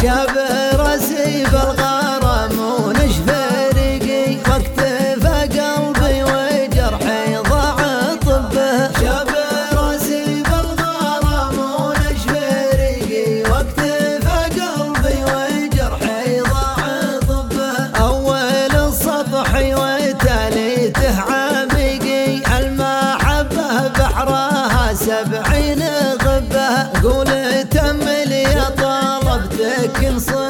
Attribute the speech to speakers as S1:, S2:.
S1: شاب راسي بالغرام ونشف ريقي واكتفى قلبي وجرحي ضاع طبه. شاب راسي بالغرام ونشف ريقي واكتفى قلبي وجرحي ضاع طبه. أول السطح وتاليته عميقي المحبة بحرها 70 غبه. قول تملي طلبتك انصر